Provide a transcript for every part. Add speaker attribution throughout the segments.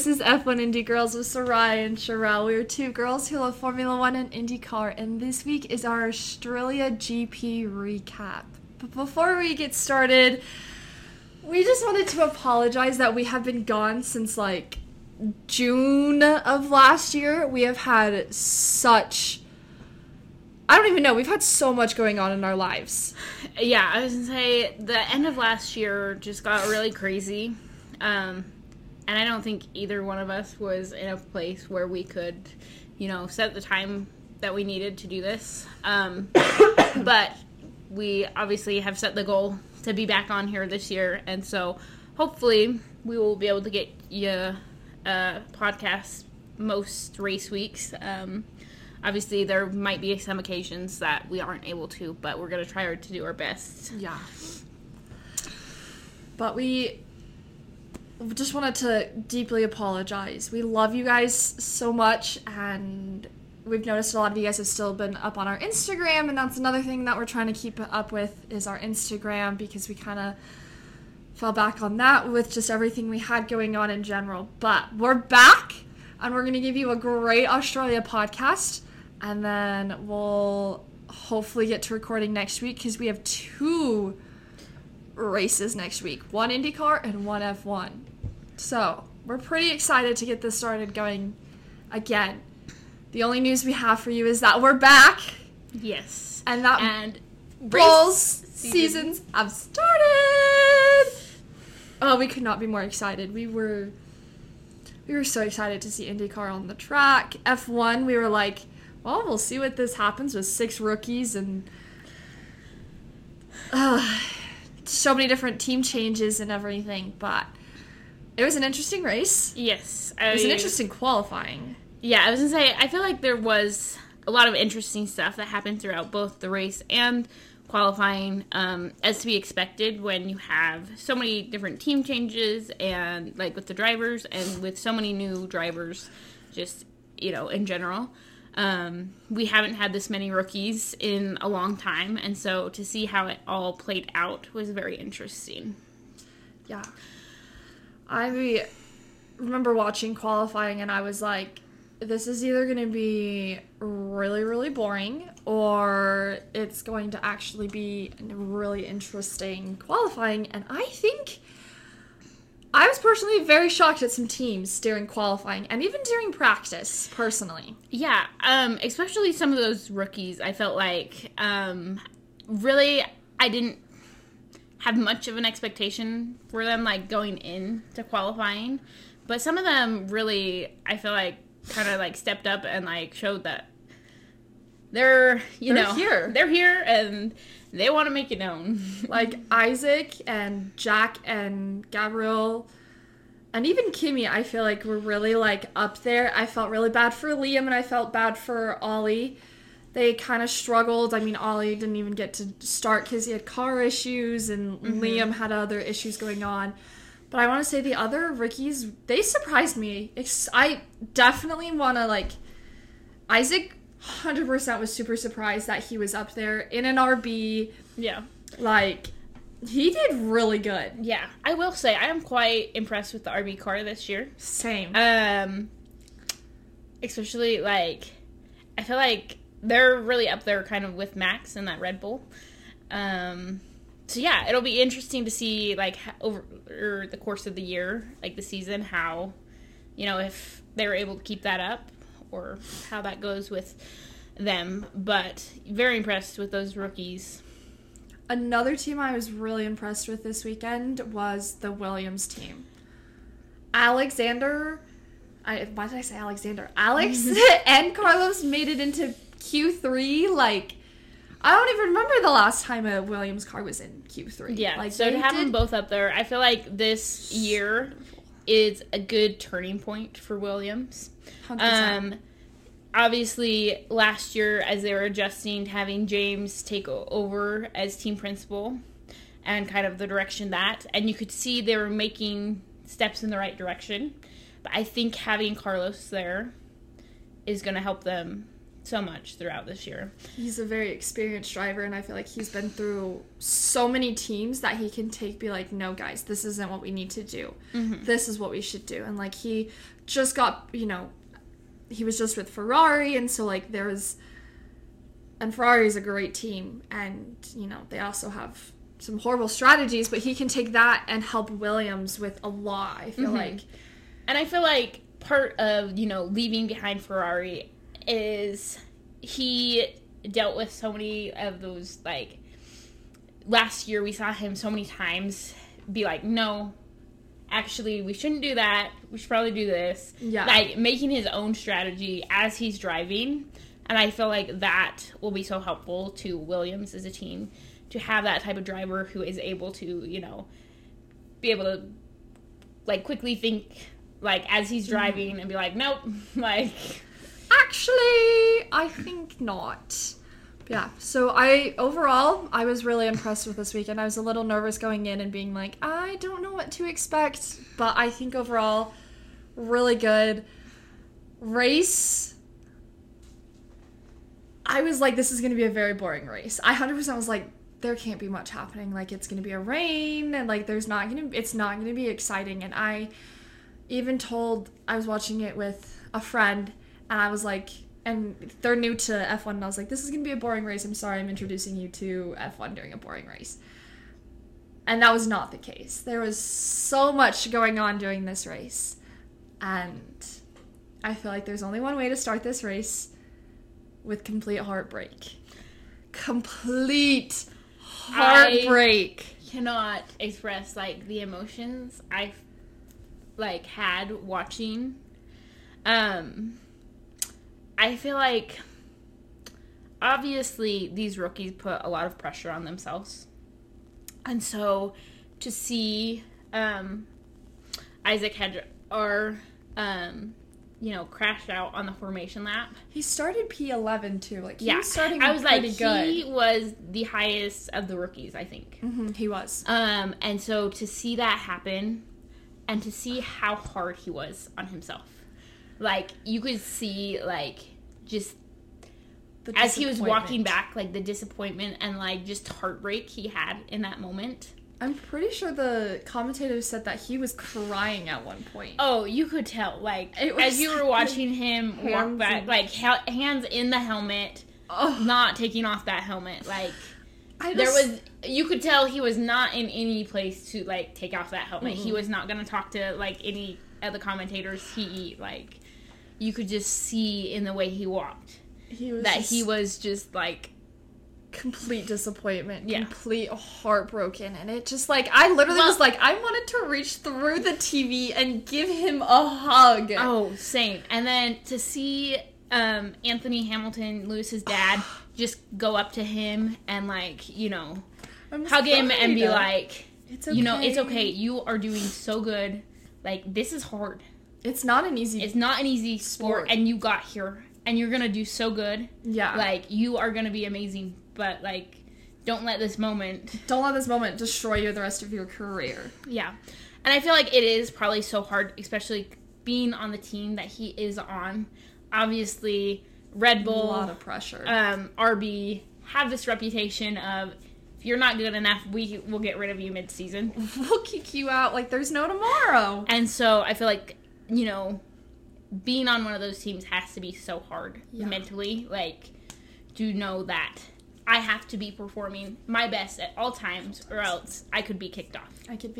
Speaker 1: This is F1 Indy Girls with Sarai and Sherelle. We are two girls who love Formula One and IndyCar, and this week is our Australia GP recap. But before we get started, we just wanted to apologize that we have been gone since like June of last year. We have had I don't even know. We've had so much going on in our lives.
Speaker 2: Yeah, I was going to say, the end of last year just got really crazy. And I don't think either one of us was in a place where we could, set the time that we needed to do this. But we obviously have set the goal to be back on here this year. And so hopefully we will be able to get you a podcast most race weeks. Obviously, there might be some occasions that we aren't able to, but we're going to try to do our best.
Speaker 1: Yeah. But we just wanted to deeply apologize. We love you guys so much, and we've noticed a lot of you guys have still been up on our Instagram, and that's another thing that we're trying to keep up with is our Instagram, because we kind of fell back on that with just everything we had going on in general. But we're back, and we're going to give you a great Australia podcast. And then we'll hopefully get to recording next week because we have 2 races next week. 1 IndyCar and 1 F1. So we're pretty excited to get this started going again. The only news we have for you is that we're back.
Speaker 2: Yes.
Speaker 1: And Bulls seasons have started. Oh, we could not be more excited. We were so excited to see IndyCar on the track. F1, we were like, well, we'll see what this happens with 6 rookies and so many different team changes and everything. But it was an interesting race.
Speaker 2: Yes.
Speaker 1: It was an interesting qualifying.
Speaker 2: Yeah, I was going to say, I feel like there was a lot of interesting stuff that happened throughout both the race and qualifying, as to be expected when you have so many different team changes and, like, with the drivers and with so many new drivers just, in general. We haven't had this many rookies in a long time, and so to see how it all played out was very interesting.
Speaker 1: Yeah. I remember watching qualifying, and I was like, this is either going to be really, really boring, or it's going to actually be a really interesting qualifying, and I think I was personally very shocked at some teams during qualifying and even during practice, personally.
Speaker 2: Yeah, especially some of those rookies. I felt like, really, I didn't have much of an expectation for them, like, going into qualifying. But some of them really, I feel like, kind of, like, stepped up and, like, showed that they're here. They're here, and they want to make it known.
Speaker 1: Like, Isaac and Jack and Gabriel and even Kimmy, I feel like were really, like, up there. I felt really bad for Liam, and I felt bad for Ollie. They kind of struggled. I mean, Ollie didn't even get to start because he had car issues, and Liam had other issues going on. But I want to say the other rookies, they surprised me. I definitely want to, like, Isaac 100% was super surprised that he was up there in an RB.
Speaker 2: Yeah.
Speaker 1: Like, he did really good.
Speaker 2: Yeah. I will say, I am quite impressed with the RB car this year.
Speaker 1: Same.
Speaker 2: Especially, like, I feel like they're really up there kind of with Max and that Red Bull. So, yeah, it'll be interesting to see, like, over the course of the year, like, the season, how, if they were able to keep that up, or how that goes with them. But very impressed with those rookies.
Speaker 1: Another team I was really impressed with this weekend was the Williams team. Alexander, why did I say Alexander? Alex and Carlos made it into Q3. Like, I don't even remember the last time a Williams car was in Q3.
Speaker 2: Yeah,
Speaker 1: like,
Speaker 2: so to have them both up there, I feel like this year is a good turning point for Williams.
Speaker 1: 100%.
Speaker 2: Obviously, last year, as they were adjusting to having James take over as team principal and kind of the direction and you could see they were making steps in the right direction. But I think having Carlos there is going to help them so much throughout this year.
Speaker 1: He's a very experienced driver, and I feel like he's been through so many teams that he can be like, no, guys, this isn't what we need to do. Mm-hmm. This is what we should do. And, like, he just got, he was just with Ferrari, and so, like, and Ferrari is a great team, and, they also have some horrible strategies, but he can take that and help Williams with a lot, I feel like.
Speaker 2: And I feel like part of, leaving behind Ferrari is he dealt with so many of those, like, last year we saw him so many times be like, no, actually, we shouldn't do that. We should probably do this.
Speaker 1: Yeah.
Speaker 2: Like, making his own strategy as he's driving. And I feel like that will be so helpful to Williams as a team, to have that type of driver who is able to, be able to, like, quickly think, like, as he's driving and be like, nope, like...
Speaker 1: Actually, I think not. Yeah, so overall, I was really impressed with this weekend. I was a little nervous going in and being like, I don't know what to expect, but I think overall, really good race. I was like, this is going to be a very boring race. I 100% was like, there can't be much happening. Like, it's going to be a rain, and, like, it's not going to be exciting. And I even I was watching it with a friend, and I was like, and they're new to F1, and I was like, this is going to be a boring race. I'm sorry I'm introducing you to F1 during a boring race. And that was not the case. There was so much going on during this race. And I feel like there's only one way to start this race: with complete heartbreak. Complete heartbreak.
Speaker 2: I cannot express, like, the emotions I've, like, had watching. I feel like, obviously, these rookies put a lot of pressure on themselves. And so, to see Isaac Hadjar, crashed out on the formation lap.
Speaker 1: He started P11, too. Like, he was starting
Speaker 2: I was
Speaker 1: pretty
Speaker 2: like,
Speaker 1: good.
Speaker 2: He was the highest of the rookies, I think.
Speaker 1: Mm-hmm, he was.
Speaker 2: And so, to see that happen, and to see how hard he was on himself. Like, you could see, like, just as he was walking back, like, the disappointment and, like, just heartbreak he had in that moment.
Speaker 1: I'm pretty sure the commentator said that he was crying at one point.
Speaker 2: Oh, you could tell. Like, as you were watching him walk back, like, hands in the helmet, not taking off that helmet. Like, you could tell he was not in any place to, like, take off that helmet. Mm-hmm. He was not going to talk to, like, any of the commentators. Like, you could just see in the way he walked he was just, like,
Speaker 1: complete disappointment, complete heartbroken, and it just, like, I literally was like, I wanted to reach through the TV and give him a hug.
Speaker 2: Oh, same. And then to see Anthony Hamilton, Lewis's dad, just go up to him and, like, hug him and be like, it's okay. It's okay. You are doing so good. Like, this is hard.
Speaker 1: It's not an easy
Speaker 2: sport, and you got here, and you're gonna do so good.
Speaker 1: Yeah.
Speaker 2: Like, you are gonna be amazing, but, like, don't let this moment
Speaker 1: destroy you the rest of your career.
Speaker 2: Yeah. And I feel like it is probably so hard, especially being on the team that he is on. Obviously, Red Bull,
Speaker 1: a lot of pressure.
Speaker 2: RB have this reputation of, if you're not good enough, we will get rid of you mid-season.
Speaker 1: We'll kick you out like there's no tomorrow.
Speaker 2: And so I feel like, being on one of those teams has to be so hard mentally. Like, to know that I have to be performing my best at all times, or else I could be kicked off.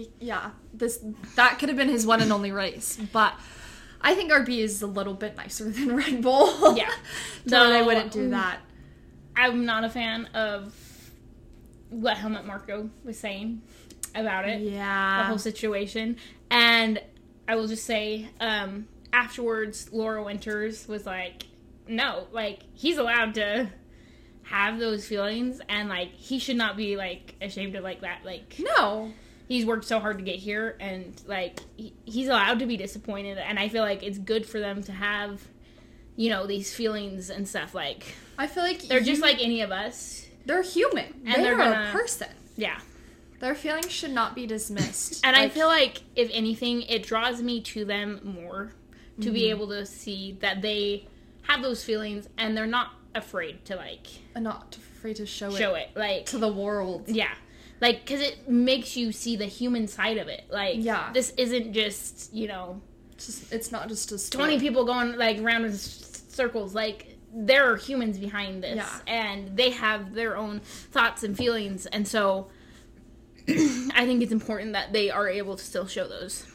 Speaker 1: That could have been his one and only race, but I think RB is a little bit nicer than Red Bull.
Speaker 2: Yeah.
Speaker 1: So I wouldn't do that.
Speaker 2: I'm not a fan of what Helmut Marko was saying about it.
Speaker 1: Yeah.
Speaker 2: The whole situation. And I will just say, afterwards, Laura Winters was like, no, like, he's allowed to have those feelings, and, like, he should not be, like, ashamed of, like, that. Like,
Speaker 1: no.
Speaker 2: He's worked so hard to get here, and, like, he's allowed to be disappointed, and I feel like it's good for them to have, these feelings and stuff. Like,
Speaker 1: I feel like
Speaker 2: they're just like any of us.
Speaker 1: They're human. And they're a person.
Speaker 2: Yeah.
Speaker 1: Their feelings should not be dismissed.
Speaker 2: And I feel like, if anything, it draws me to them more to be able to see that they have those feelings and they're not afraid to, like...
Speaker 1: Not afraid to show
Speaker 2: it. Like...
Speaker 1: To the world.
Speaker 2: Yeah. Like, because it makes you see the human side of it. Like, this isn't just,
Speaker 1: It's not just a story.
Speaker 2: 20 people going like around in circles. Like, there are humans behind this, and they have their own thoughts and feelings, and so I think it's important that they are able to still show those.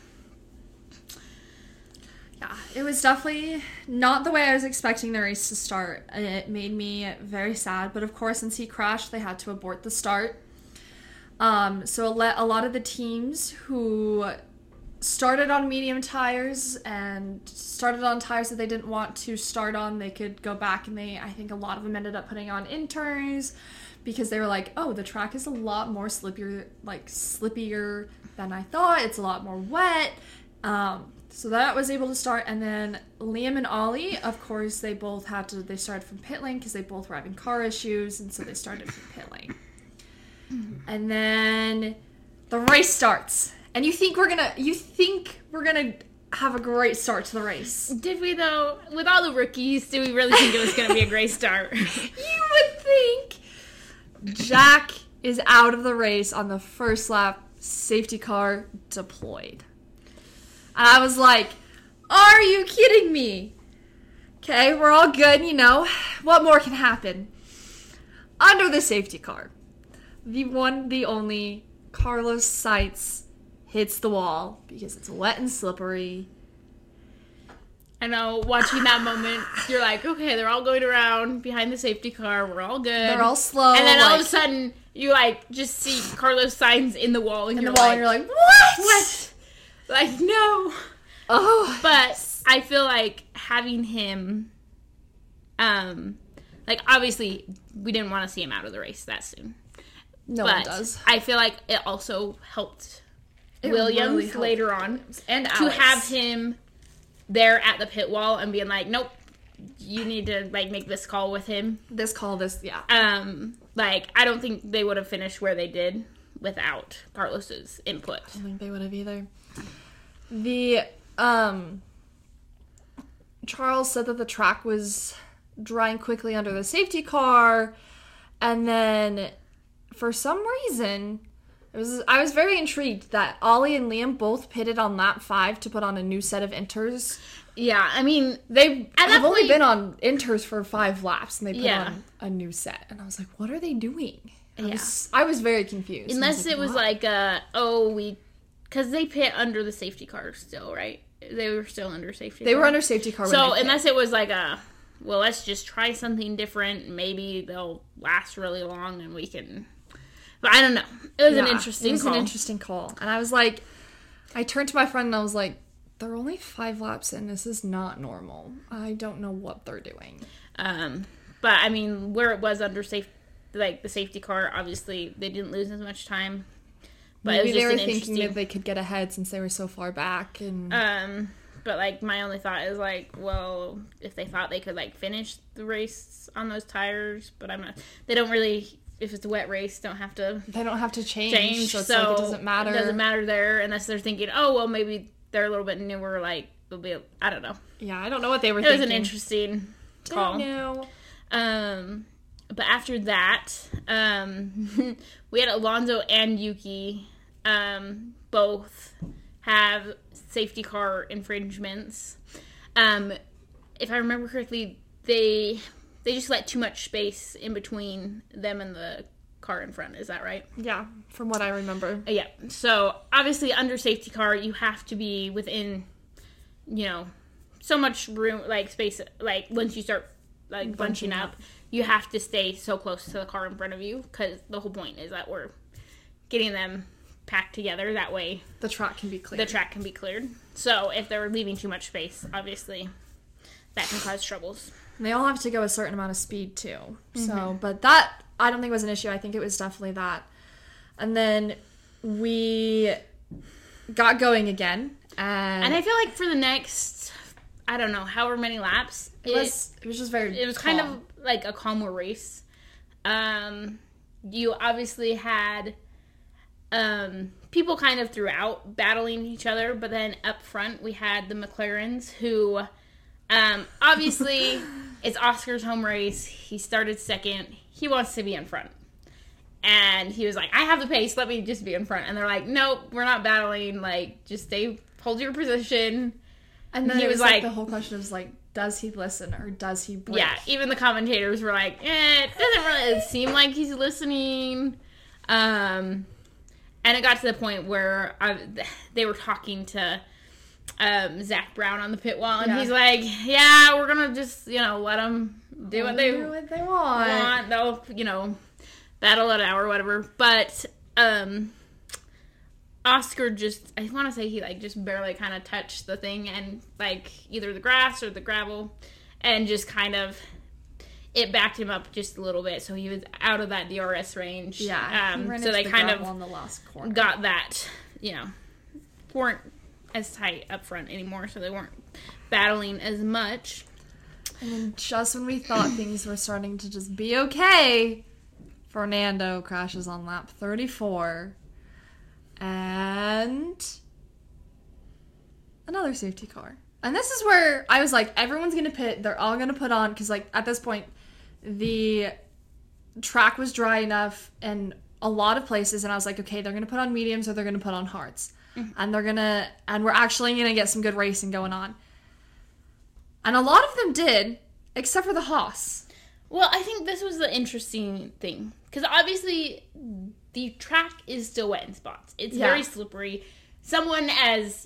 Speaker 1: Yeah, it was definitely not the way I was expecting the race to start. It made me very sad, but of course, since he crashed, they had to abort the start. So a lot of the teams who started on medium tires and started on tires that they didn't want to start on, they could go back, and I think a lot of them ended up putting on inters because they were like, oh, the track is a lot more slippier than I thought. It's a lot more wet. So that was able to start, and then Liam and Ollie, of course, they started from pit lane because they both were having car issues, and so they started from pit lane. And then the race starts, and you think we're gonna have a great start to the race.
Speaker 2: Did we, though? With all the rookies, did we really think it was gonna be a great start?
Speaker 1: You would think. Jack is out of the race on the first lap, safety car deployed. And I was like, are you kidding me? Okay, we're all good, What more can happen? Under the safety car, the one, the only, Carlos Sainz hits the wall because it's wet and slippery.
Speaker 2: I know, watching that moment, you're like, okay, they're all going around behind the safety car, we're all good.
Speaker 1: They're all slow.
Speaker 2: And then all of a sudden, you, just see Carlos Sainz in the wall, and you're
Speaker 1: like, what?
Speaker 2: What? Like, no.
Speaker 1: Oh.
Speaker 2: But I feel like having him, obviously, we didn't want to see him out of the race that soon.
Speaker 1: No one does.
Speaker 2: I feel like it also helped Williams really helped later on. And Alex. To have him there at the pit wall and being like, nope, you need to, make this call with him.
Speaker 1: Yeah.
Speaker 2: I don't think they would have finished where they did without Carlos's input.
Speaker 1: I don't think they would have either. The, Charles said that the track was drying quickly under the safety car, and then, for some reason, I was very intrigued that Ollie and Liam both pitted on lap 5 to put on a new set of inters.
Speaker 2: Yeah, I mean,
Speaker 1: they have only been on inters for 5 laps, and they put on a new set, and I was like, what are they doing? I was very confused.
Speaker 2: Unless it was because they pit under the safety car still, right? They were still under safety car.
Speaker 1: They were under safety car.
Speaker 2: So unless it was let's just try something different. Maybe they'll last really long and we can... But I don't know. It was an interesting call.
Speaker 1: It was an interesting call. And I was like... I turned to my friend and I was like, they're only 5 laps in. This is not normal. I don't know what they're doing.
Speaker 2: But, I mean, where it was under the safety car, obviously, they didn't lose as much time. But
Speaker 1: maybe they were thinking that they could get ahead since they were so far back. And
Speaker 2: but my only thought is well, if they thought they could finish the race on those tires, but I'm not. They don't really. If it's a wet race, they don't have to change. So it doesn't matter. It doesn't matter there unless they're thinking, oh well, maybe they're a little bit newer. They'll be. I don't know.
Speaker 1: Yeah, I don't know what they were thinking.
Speaker 2: It was an interesting call.
Speaker 1: Don't know.
Speaker 2: But after that, we had Alonso and Yuki both have safety car infringements. If I remember correctly, they just let too much space in between them and the car in front. Is that right?
Speaker 1: Yeah, from what I remember.
Speaker 2: Yeah. So, obviously, under safety car, you have to be within, so much room, space, once you start, bunching up, you have to stay so close to the car in front of you, because the whole point is that we're getting them packed together. That way,
Speaker 1: the track can be cleared.
Speaker 2: So, if they're leaving too much space, obviously, that can cause troubles.
Speaker 1: And they all have to go a certain amount of speed, too. Mm-hmm. So, but that, I don't think was an issue. I think it was definitely that. And then we got going again. And
Speaker 2: I feel like for the next, I don't know, however many laps,
Speaker 1: it was just very
Speaker 2: It was calm. Kind of like a calmer race. You obviously had people kind of throughout battling each other, but then up front we had the McLarens who, obviously, it's Oscar's home race. He started second. He wants to be in front. And he was like, I have the pace. Let me just be in front. And they're like, nope, we're not battling. Just hold your position.
Speaker 1: And then
Speaker 2: he
Speaker 1: it
Speaker 2: was
Speaker 1: was
Speaker 2: like,
Speaker 1: the whole question was like, does he listen or does he break?
Speaker 2: yeah, even the commentators were like, it doesn't really seem like he's listening. And it got to the point where they were talking to Zach Brown on the pit wall, and he's like, yeah, we're going to just, let them do what they want. They'll, battle it out or whatever. But Oscar just, I want to say he, just barely kind of touched the thing and, either the grass or the gravel, and just kind of, it backed him up just a little bit, so he was out of that DRS range.
Speaker 1: Yeah,
Speaker 2: so they kind of
Speaker 1: on the last corner.
Speaker 2: Got that, weren't as tight up front anymore, so they weren't battling as much.
Speaker 1: And then just when we thought things were starting to just be okay, Fernando crashes on lap 34. And another safety car. And this is where I was like, everyone's going to pit. They're all going to put on, because, at this point, the track was dry enough in a lot of places, and I was like, okay, they're going to put on mediums or they're going to put on hards. Mm-hmm. And we're actually going to get some good racing going on. And a lot of them did, except for the Haas.
Speaker 2: Well, I think this was the interesting thing, because obviously the track is still wet in spots. It's very slippery. Someone who's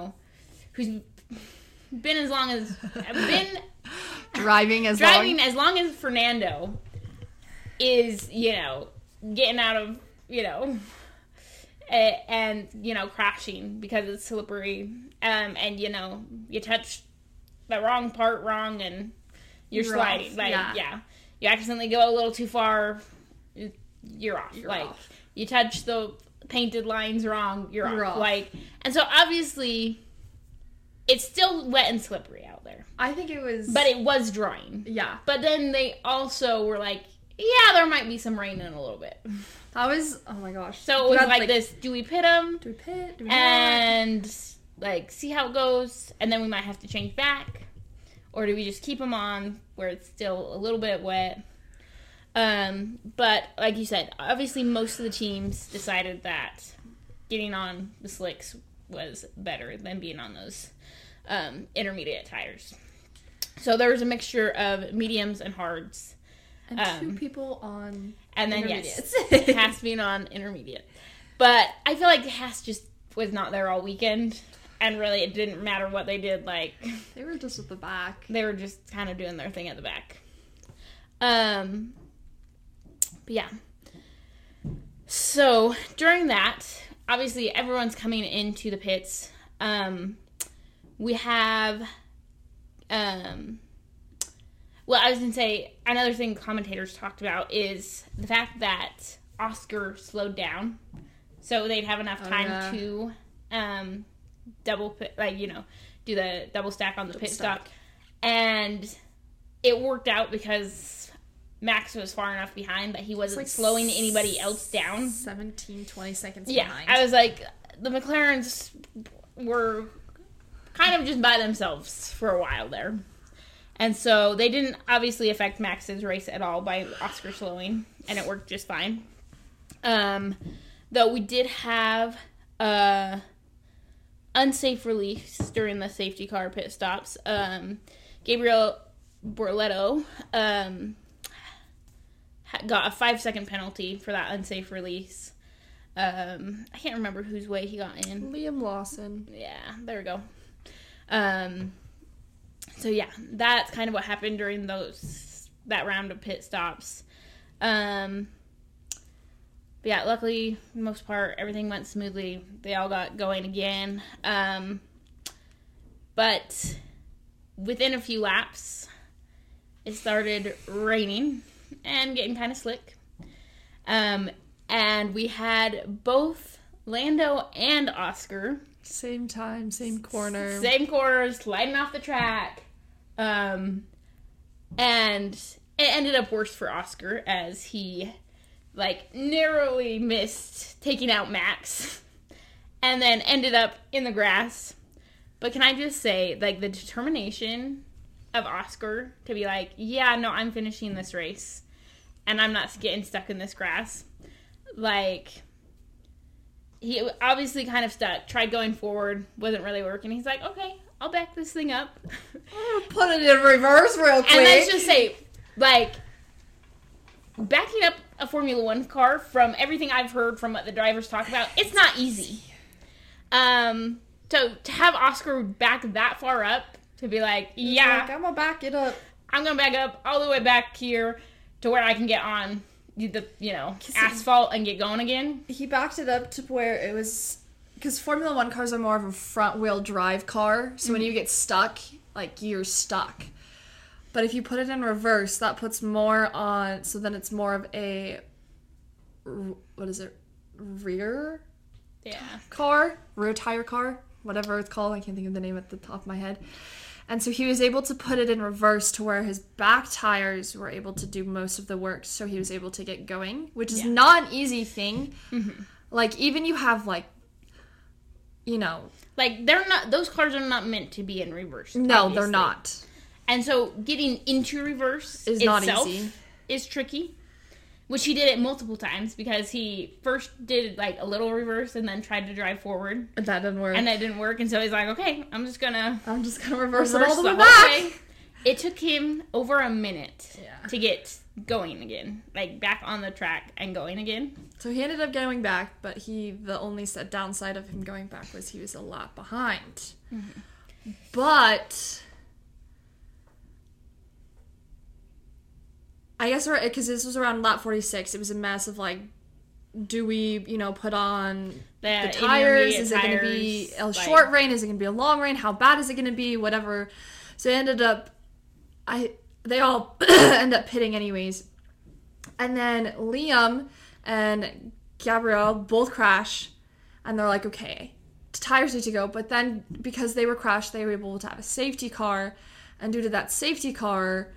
Speaker 2: been as long as
Speaker 1: driving as
Speaker 2: long as Fernando is, getting out of, and crashing because it's slippery, and you touch the wrong part wrong and you're sliding off. You accidentally go a little too far, you're off. Off. You touch the painted lines wrong, you're off. And so obviously it's still wet and slippery out there.
Speaker 1: I think it was...
Speaker 2: But it was drying.
Speaker 1: Yeah.
Speaker 2: But then they also were like, yeah, there might be some rain in a little bit.
Speaker 1: That was... Oh my gosh.
Speaker 2: So it was this, do we pit them?
Speaker 1: Do we pit? Do we
Speaker 2: and, see how it goes? And then we might have to change back. Or do we just keep them on where it's still a little bit wet? But, like you said, obviously most of the teams decided that getting on the slicks was better than being on those intermediate tires. So there was a mixture of mediums and hards.
Speaker 1: And two people on
Speaker 2: and then, yes, Haas being on intermediate. But I feel like Haas just was not there all weekend. And really, it didn't matter what they did.
Speaker 1: They were just at the back.
Speaker 2: They were just kind of doing their thing at the back. But yeah. So, during that, obviously, everyone's coming into the pits. We have... well, I was going to say, another thing commentators talked about is the fact that Oscar slowed down. So, they'd have enough time to... double pit, do the double stack on the pit stop. And it worked out because Max was far enough behind that he wasn't slowing anybody else down.
Speaker 1: 17-20 seconds behind.
Speaker 2: I was like, the McLarens were kind of just by themselves for a while there. And so they didn't obviously affect Max's race at all by Oscar slowing, and it worked just fine. Though we did have unsafe release during the safety car pit stops. Gabriel Borletto got a 5-second penalty for that unsafe release. I can't remember whose way he got in.
Speaker 1: Liam Lawson.
Speaker 2: Yeah, there we go. So yeah, that's kind of what happened during that round of pit stops. But yeah, luckily, for the most part, everything went smoothly. They all got going again. But within a few laps, it started raining and getting kind of slick. And we had both Lando and Oscar.
Speaker 1: Same time, same corner.
Speaker 2: Same corner, sliding off the track. And it ended up worse for Oscar as he... narrowly missed taking out Max and then ended up in the grass. But can I just say, the determination of Oscar to be yeah, no, I'm finishing this race and I'm not getting stuck in this grass. He obviously kind of stuck, tried going forward, wasn't really working. He's like, okay, I'll back this thing up.
Speaker 1: Put it in reverse real quick.
Speaker 2: And let's just say, like, backing up a Formula One car, from everything I've heard from what the drivers talk about, it's not easy. To have Oscar back that far up, to be like, yeah,
Speaker 1: I'm gonna back it up.
Speaker 2: I'm gonna back up all the way back here to where I can get on the, asphalt and get going again.
Speaker 1: He backed it up to where it was, because Formula One cars are more of a front wheel drive car, so when you get stuck, like, you're stuck. But if you put it in reverse, that puts more on, so then it's more of a, what is it, rear car? Rear tire car? Whatever it's called. I can't think of the name at the top of my head. And so he was able to put it in reverse to where his back tires were able to do most of the work, so he was able to get going, which is not an easy thing. Mm-hmm. Like, even you have, like,
Speaker 2: like, those cars are not meant to be in reverse.
Speaker 1: No,
Speaker 2: obviously.
Speaker 1: they're not.
Speaker 2: And so getting into reverse
Speaker 1: is not easy.
Speaker 2: Is tricky. Which he did it multiple times, because he first did, like, a little reverse and then tried to drive forward.
Speaker 1: And that didn't work.
Speaker 2: And that didn't work, and so he's like, okay, I'm just gonna
Speaker 1: reverse it all the way back.
Speaker 2: It took him over a minute to get going again. Like, back on the track and going again.
Speaker 1: So he ended up going back, but the only downside of him going back was he was a lap behind. Mm-hmm. But I guess, because this was around lap 46, it was a mess of, like, do we, put on the tires? Is it going to be a short rain? Is it going to be a long rain? How bad is it going to be? Whatever. So it ended up, they all end up pitting anyways. And then Liam and Gabriel both crash, and they're like, okay, the tires need to go. But then, because they were crashed, they were able to have a safety car, and due to that safety car,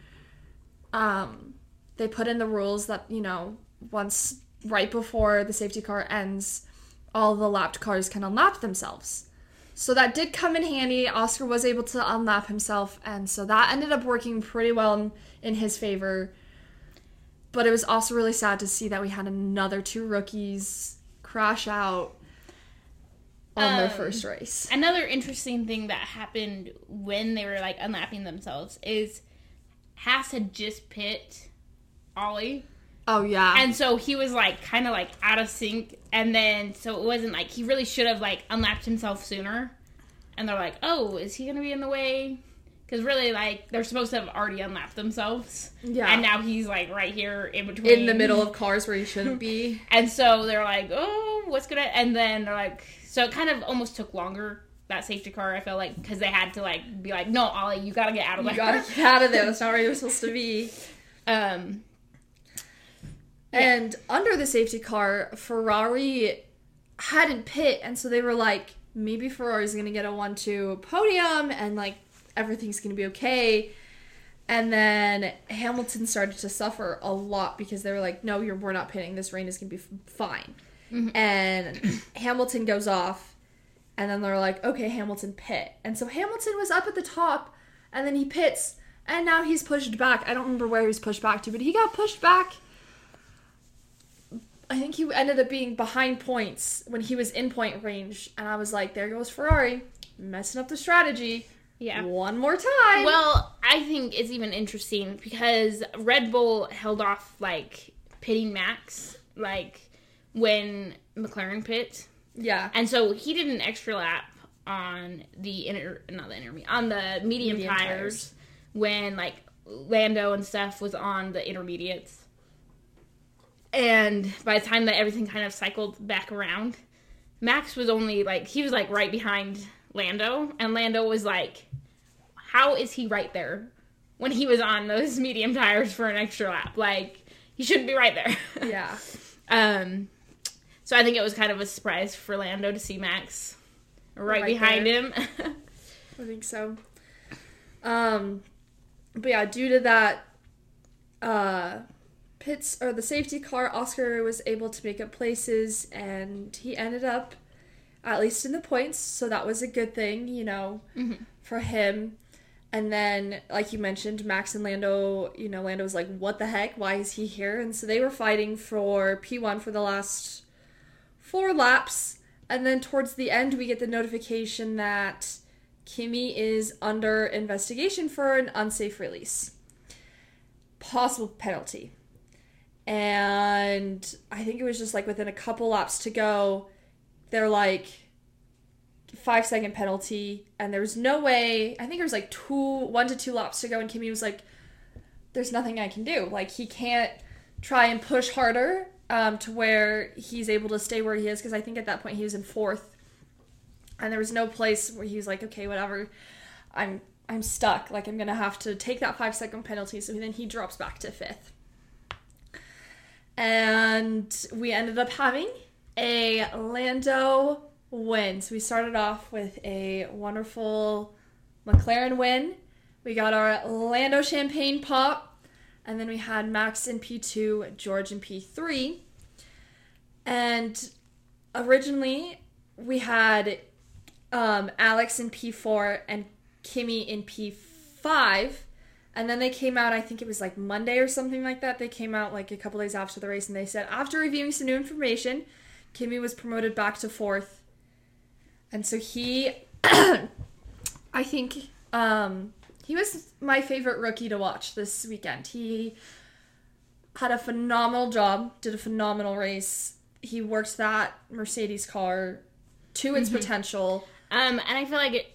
Speaker 1: they put in the rules that, once, right before the safety car ends, all the lapped cars can unlap themselves. So that did come in handy. Oscar was able to unlap himself, and so that ended up working pretty well in his favor. But it was also really sad to see that we had another 2 rookies crash out on their first race.
Speaker 2: Another interesting thing that happened when they were, like, unlapping themselves is Haas had just pit Ollie.
Speaker 1: Oh, yeah.
Speaker 2: And so he was, like, kind of, like, out of sync. And then, so it wasn't, like, he really should have, like, unlapped himself sooner. And they're like, oh, is he going to be in the way? Because really, like, they're supposed to have already unlapped themselves. Yeah. And now he's, like, right here in between.
Speaker 1: In the middle of cars where he shouldn't be.
Speaker 2: And so they're like, oh, what's going to... And then they're like... So it kind of almost took longer, that safety car, I feel like, because they had to, like, be like, no, Ollie, you got to get out of there.
Speaker 1: You got to get out of there. That's not where you're supposed to be. And under the safety car, Ferrari hadn't pit, and so they were like, maybe Ferrari's going to get a 1-2 podium, and, like, everything's going to be okay. And then Hamilton started to suffer a lot because they were like, no, we're not pitting. This rain is going to be fine. Mm-hmm. And Hamilton goes off, and then they're like, okay, Hamilton pit. And so Hamilton was up at the top, and then he pits, and now he's pushed back. I don't remember where he was pushed back to, but he got pushed back. I think he ended up being behind points when he was in point range. And I was like, there goes Ferrari, messing up the strategy. Yeah. One more time.
Speaker 2: Well, I think it's even interesting because Red Bull held off, like, pitting Max, like, when McLaren pit.
Speaker 1: Yeah.
Speaker 2: And so he did an extra lap on the on the medium tires when, like, Lando and stuff was on the intermediates. And by the time that everything kind of cycled back around, Max was only, like, he was, like, right behind Lando. And Lando was like, how is he right there when he was on those medium tires for an extra lap? Like, he shouldn't be right there.
Speaker 1: Yeah.
Speaker 2: So I think it was kind of a surprise for Lando to see Max right behind him.
Speaker 1: I think so. But yeah, due to that, the safety car, Oscar was able to make up places, and he ended up at least in the points, so that was a good thing, for him. And then, like you mentioned, Max and Lando, Lando was like, what the heck? Why is he here? And so they were fighting for P1 for the last 4 laps, and then towards the end, we get the notification that Kimi is under investigation for an unsafe release. Possible penalty. And I think it was just like within a couple laps to go, they're like 5-second penalty, and there was no way. I think it was like 1 to 2 laps to go, and Kimi was like, there's nothing I can do. Like, he can't try and push harder to where he's able to stay where he is, because I think at that point he was in 4th, and there was no place where he was like, okay, whatever, I'm stuck. Like, I'm gonna have to take that 5-second penalty. So then he drops back to 5th. And we ended up having a Lando win. So we started off with a wonderful McLaren win. We got our Lando champagne pop. And then we had Max in P2, George in P3. And originally we had Alex in P4 and Kimi in P5. And then they came out, I think it was like Monday or something like that. They came out like a couple days after the race, and they said, after reviewing some new information, Kimi was promoted back to 4th. And so he, I think, he was my favorite rookie to watch this weekend. He had a phenomenal job, did a phenomenal race. He worked that Mercedes car to its potential.
Speaker 2: And I feel like,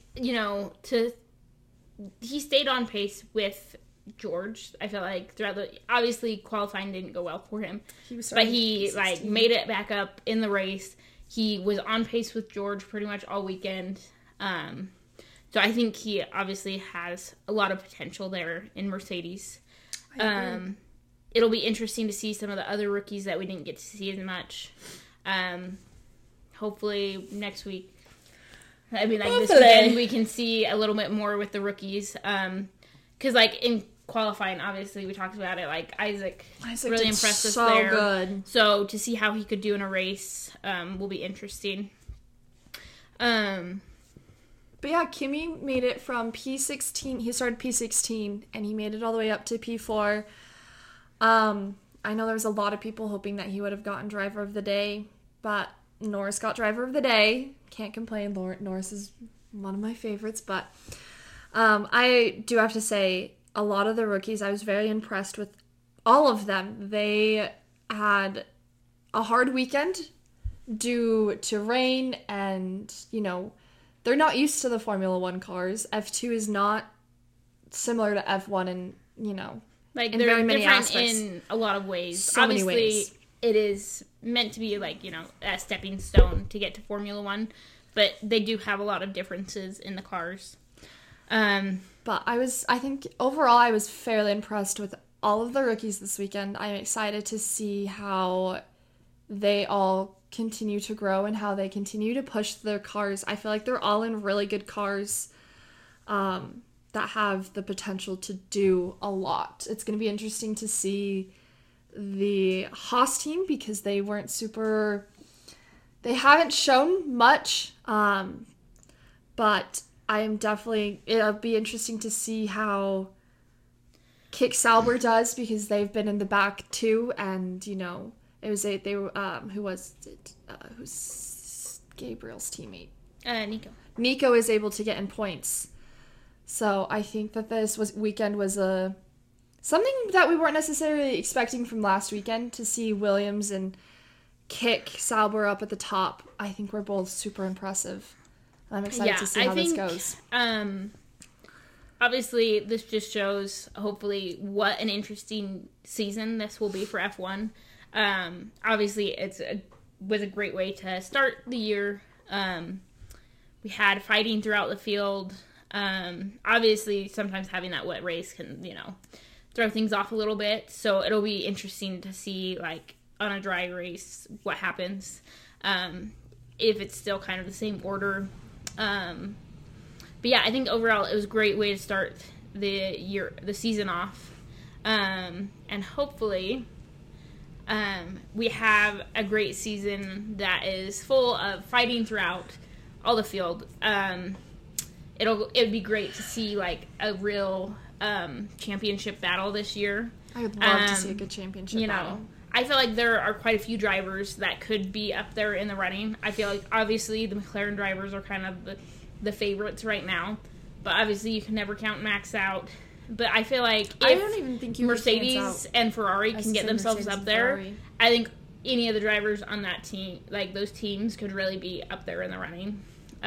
Speaker 2: he stayed on pace with George. I feel like throughout obviously qualifying didn't go well for him, but he made it back up in the race. He was on pace with George pretty much all weekend. So I think he obviously has a lot of potential there in Mercedes. It'll be interesting to see some of the other rookies that we didn't get to see as much. Hopefully next week. I mean, like, this weekend we can see a little bit more with the rookies. Because, like, in qualifying, obviously, we talked about it, like, Isaac really impressed us there. Good. So, to see how he could do in a race will be interesting.
Speaker 1: But, yeah, Kimi made it from P16. He started P16, and he made it all the way up to P4. I know there was a lot of people hoping that he would have gotten Driver of the Day, but Norris got Driver of the Day. Can't complain. Norris is one of my favorites, but I do have to say, a lot of the rookies, I was very impressed with all of them. They had a hard weekend due to rain, and, they're not used to the Formula 1 cars. F2 is not similar to F1 and,
Speaker 2: like,
Speaker 1: in
Speaker 2: they're
Speaker 1: very many
Speaker 2: different
Speaker 1: aspects.
Speaker 2: In a lot of ways.
Speaker 1: So
Speaker 2: obviously,
Speaker 1: many ways.
Speaker 2: It is meant to be, like, a stepping stone to get to Formula 1, but they do have a lot of differences in the cars.
Speaker 1: But I think overall I was fairly impressed with all of the rookies this weekend. I'm excited to see how they all continue to grow and how they continue to push their cars. I feel like they're all in really good cars that have the potential to do a lot. It's going to be interesting to see the Haas team, because they haven't shown much, but it'll be interesting to see how Kick Sauber does, because they've been in the back too, and who's Gabriel's teammate? Nico is able to get in points. So I think that this weekend was something that we weren't necessarily expecting from last weekend, to see Williams and Kick Sauber up at the top. I think we're both super impressive. I'm excited to see how this goes.
Speaker 2: Obviously, this just shows, hopefully, what an interesting season this will be for F1. Obviously, was a great way to start the year. We had fighting throughout the field. Obviously, sometimes having that wet race can, throw things off a little bit. So it'll be interesting to see, like, on a dry race, what happens. If it's still kind of the same order. But yeah, I think overall it was a great way to start the season off. And hopefully we have a great season that is full of fighting throughout all the field. It'd be great to see, like, a real championship battle this year.
Speaker 1: I would love to see a good championship battle.
Speaker 2: I feel like there are quite a few drivers that could be up there in the running. I feel like, obviously, the McLaren drivers are kind of the favorites right now. But obviously, you can never count Max out. But I feel like
Speaker 1: I don't even think
Speaker 2: Mercedes and Ferrari can get themselves up there, I think any of the drivers on that team, like those teams, could really be up there in the running.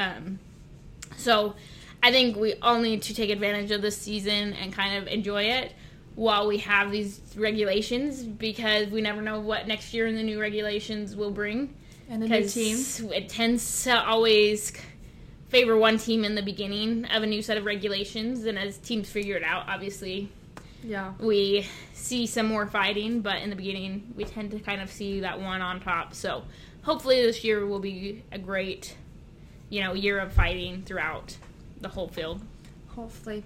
Speaker 2: So I think we all need to take advantage of this season and kind of enjoy it while we have these regulations, because we never know what next year and the new regulations will bring.
Speaker 1: And a new team.
Speaker 2: It tends to always favor one team in the beginning of a new set of regulations, and as teams figure it out, obviously, we see some more fighting, but in the beginning, we tend to kind of see that one on top. So hopefully this year will be a great, year of fighting throughout the whole field.
Speaker 1: Hopefully.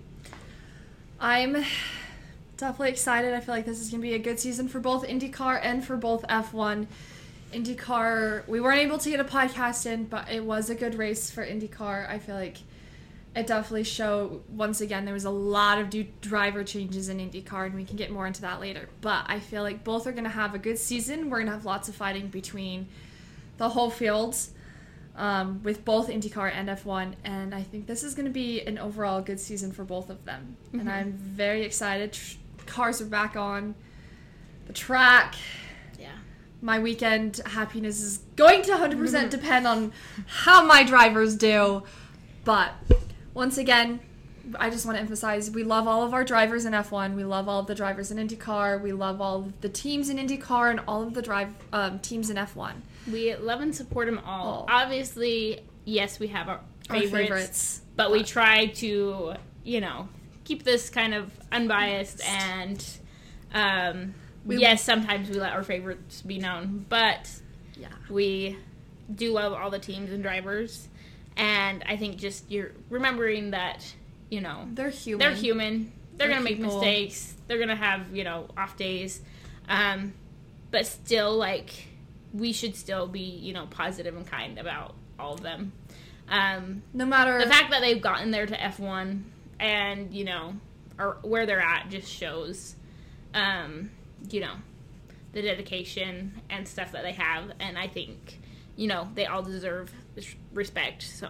Speaker 1: I'm definitely excited. I feel like this is going to be a good season for both IndyCar and for both F1. IndyCar, we weren't able to get a podcast in, but it was a good race for IndyCar. I feel like it definitely showed, once again, there was a lot of driver changes in IndyCar, and we can get more into that later. But I feel like both are going to have a good season. We're going to have lots of fighting between the whole fields with both IndyCar and F1, and I think this is going to be an overall good season for both of them. Mm-hmm. And I'm very excited. Cars are back on the track. My weekend happiness is going to 100% depend on how my drivers do. But once again, I just want to emphasize, we love all of our drivers in F1. We love all of the drivers in IndyCar. We love all of the teams in IndyCar and all of the teams in F1.
Speaker 2: We love and support them all. Obviously, yes, we have our favorites. But we try to, keep this kind of unbiased and... yes, sometimes we let our favorites be known, but we do love all the teams and drivers, and I think just you're remembering that,
Speaker 1: they're human.
Speaker 2: They're human. They're going to make mistakes. They're going to have, off days. But still, we should still be, positive and kind about all of them.
Speaker 1: No matter...
Speaker 2: The fact that they've gotten there to F1 and, or where they're at just shows... the dedication and stuff that they have, and I think, they all deserve respect, so.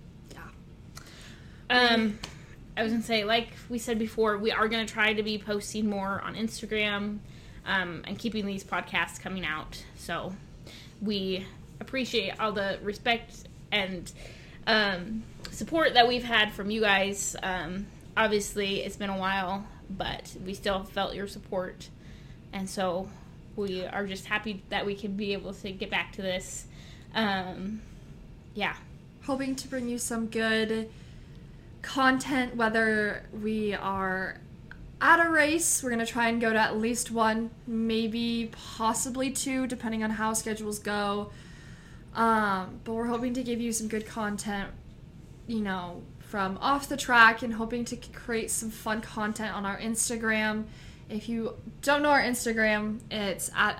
Speaker 2: Yeah. I was gonna say, like we said before, we are gonna try to be posting more on Instagram, and keeping these podcasts coming out, so we appreciate all the respect and, support that we've had from you guys. Obviously, it's been a while, but we still felt your support. And so we are just happy that we can be able to get back to this.
Speaker 1: Hoping to bring you some good content, whether we are at a race. We're going to try and go to at least one, maybe possibly two, depending on how schedules go. But we're hoping to give you some good content, from off the track, and hoping to create some fun content on our Instagram. If you don't know our Instagram, it's at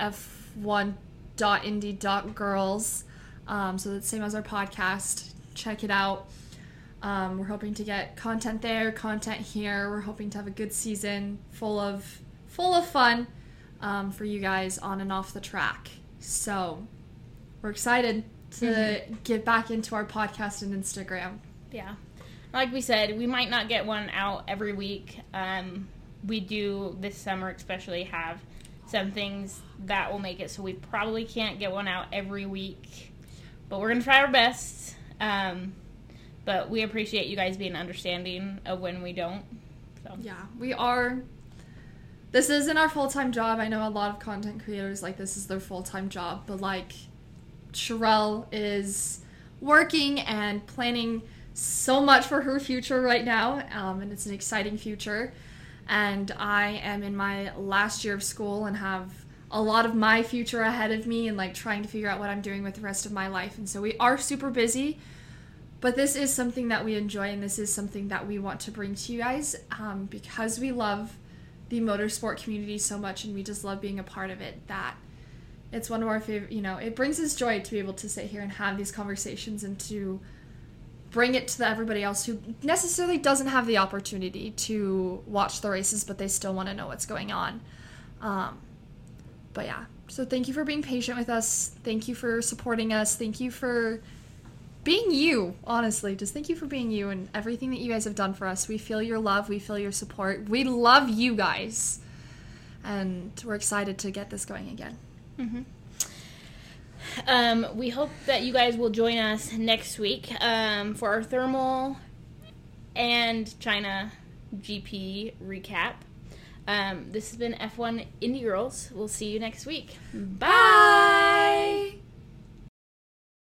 Speaker 1: f1.indy.girls. So that's the same as our podcast. Check it out. We're hoping to get content there, content here. We're hoping to have a good season full of fun for you guys on and off the track. So we're excited to get back into our podcast and Instagram.
Speaker 2: Yeah. Like we said, we might not get one out every week. We do, this summer especially, have some things that will make it so we probably can't get one out every week. But we're going to try our best. But we appreciate you guys being understanding of when we don't. So.
Speaker 1: Yeah, we are. This isn't our full-time job. I know a lot of content creators, this is their full-time job. But, Sherelle is working and planning so much for her future right now. And it's an exciting future. And I am in my last year of school and have a lot of my future ahead of me and trying to figure out what I'm doing with the rest of my life. And so we are super busy, but this is something that we enjoy, and this is something that we want to bring to you guys because we love the motorsport community so much, and we just love being a part of it, that it's one of our favorite, it brings us joy to be able to sit here and have these conversations and to bring it to everybody else who necessarily doesn't have the opportunity to watch the races, but they still want to know what's going on. But yeah, so thank you for being patient with us. Thank you for supporting us. Thank you for being you, honestly. Just thank you for being you and everything that you guys have done for us. We feel your love. We feel your support. We love you guys. And we're excited to get this going again.
Speaker 2: We hope that you guys will join us next week for our thermal and China GP recap. This has been F1 Indie Girls. We'll see you next week. Bye!